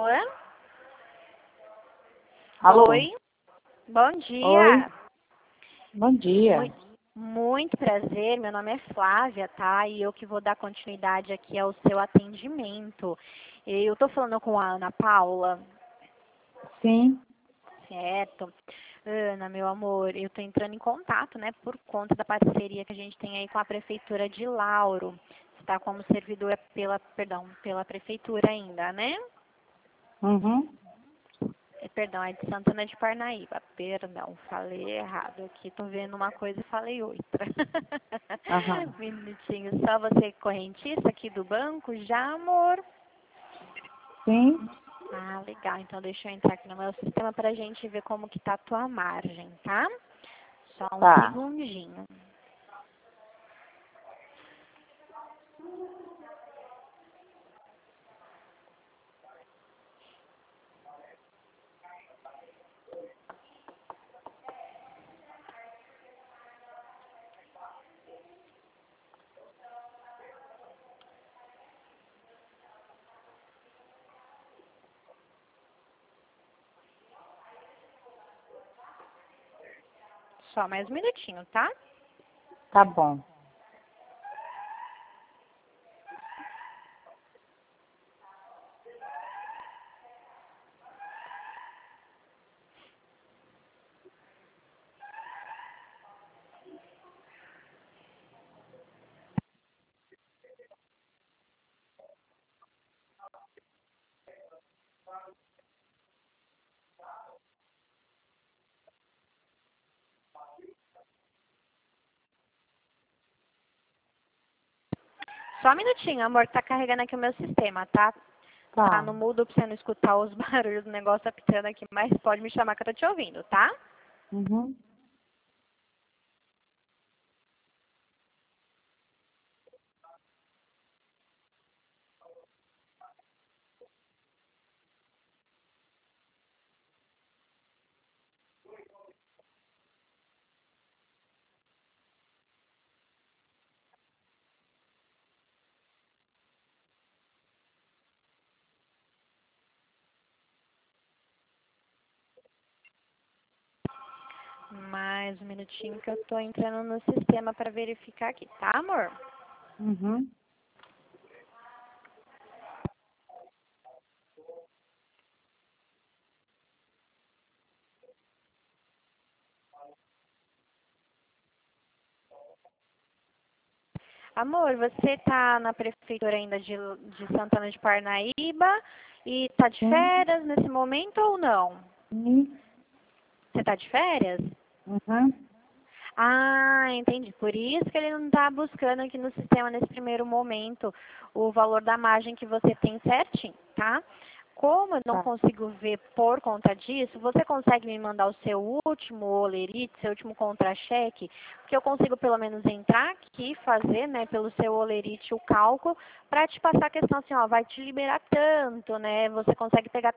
Alô? Oi, bom dia. Oi, bom dia. Muito prazer, meu nome é Flávia, tá? E eu que vou dar continuidade aqui ao seu atendimento. Eu estou falando com a Ana Paula, Sim, certo? Ana, meu amor, eu estou entrando em contato, né, por conta da parceria que a gente tem aí com a Prefeitura de Lauro. Você está como servidora pela Prefeitura ainda, né? uhum. Perdão, é de Santana de Parnaíba. Perdão, falei errado aqui. Tô vendo uma coisa e falei outra. Aham. Minutinho, só você correntista aqui do banco já, amor? Sim, Ah, legal. Então deixa eu entrar aqui no meu sistema pra gente ver como que tá a tua margem, tá? Só um tá. segundinho. Só mais um minutinho, tá? Tá bom. Só um minutinho, amor, tá carregando aqui o meu sistema, tá? Tá Tá. no mudo pra você não escutar os barulhos do negócio apitando aqui, mas pode me chamar que eu tô te ouvindo, tá? Uhum. Mais um minutinho que eu tô entrando no sistema para verificar aqui, tá, amor? Uhum. Amor, você tá na prefeitura ainda de Santana de Parnaíba e tá de Sim, férias nesse momento ou não? sim. Você tá de férias? Uhum. Ah, entendi. Por isso que ele não tá buscando aqui no sistema nesse primeiro momento o valor da margem que você tem certinho, tá? Como eu não Tá. consigo ver por conta disso, você consegue me mandar o seu último olerite, seu último contra-cheque, que eu consigo pelo menos entrar aqui e fazer, né, pelo seu olerite o cálculo, para te passar a questão assim, ó, vai te liberar tanto, né? Você consegue pegar